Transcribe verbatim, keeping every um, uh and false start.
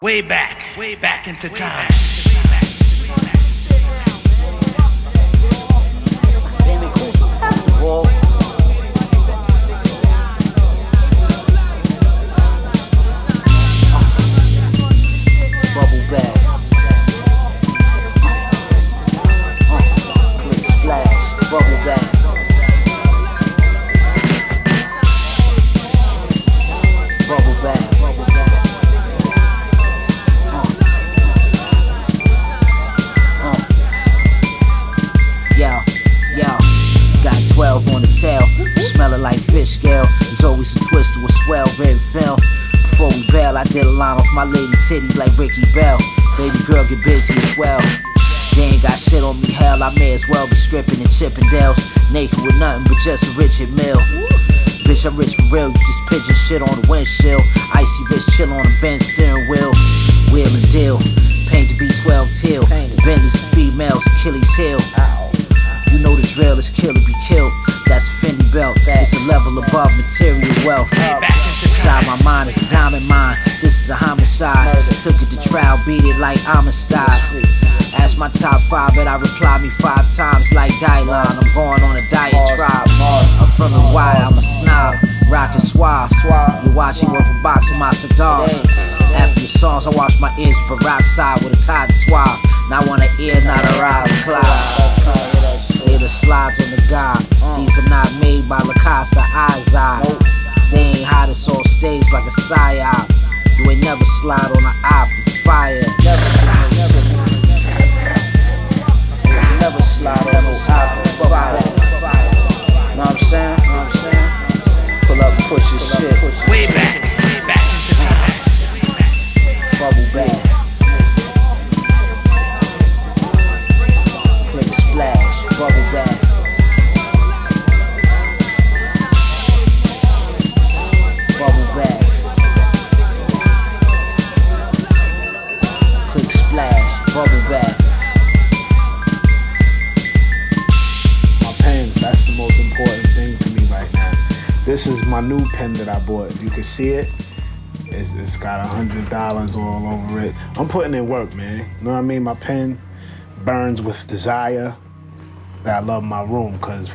Way back, way back into time. Damn it, cool, pass the ball. Bubble bath. Uh, uh, click splash. Bubble bath. Bubble bath. Bubble bath. Uh. Uh. Yo, yo. Got twelve on the tail. Smelling like fish scale. There's always a twist to a swell red film. Before we bail, I did a line off my lady titty like Ricky Bell. Baby girl get busy as well. They ain't got shit on me, hell, I may as well be stripping in Chippendales. Naked with nothing but just a Richard Mill. Bitch, I'm rich for real, you just pigeon shit on the windshield. Icy wrist chill on the Benz steering wheel. Wheel and deal, paint the V twelve teal. Bentleys and females, Achilles heel. You know the drill, is kill or be killed. That's a Fendi belt, it's a level above material wealth. Inside my mind is a diamond mine, this is a homicide. Took it to trial, beat it like Amistad. Ask my top five, but I reply me five times like Dylan. I'm going on a diatribe. I'm from the Y, I'm a snob. Rockin' suave. You watching worth a box of my cigars. After your songs, I wash my ears peroxide with a cotton swab. Now I want an ear, not a rise cloud. They the slides on the god. These are not made by La Casa Izai. They ain't hottest on stage like a psyop. You ain't never slide on an op with fire. Never, never, never slide on no op with fire. Know what I'm saying? Know what I'm saying? Pull up, push your shit. Way back, way back into time. Bubble bath. Click splash. Bubble bath. Bubble bath. Click splash. Bubble bath. My pens, that's the most important thing to me right now. This is my new pen that I bought. If you can see it, it's, it's got a hundred dollars all over it. I'm putting in work, man. You know what I mean? My pen burns with desire. I love my room because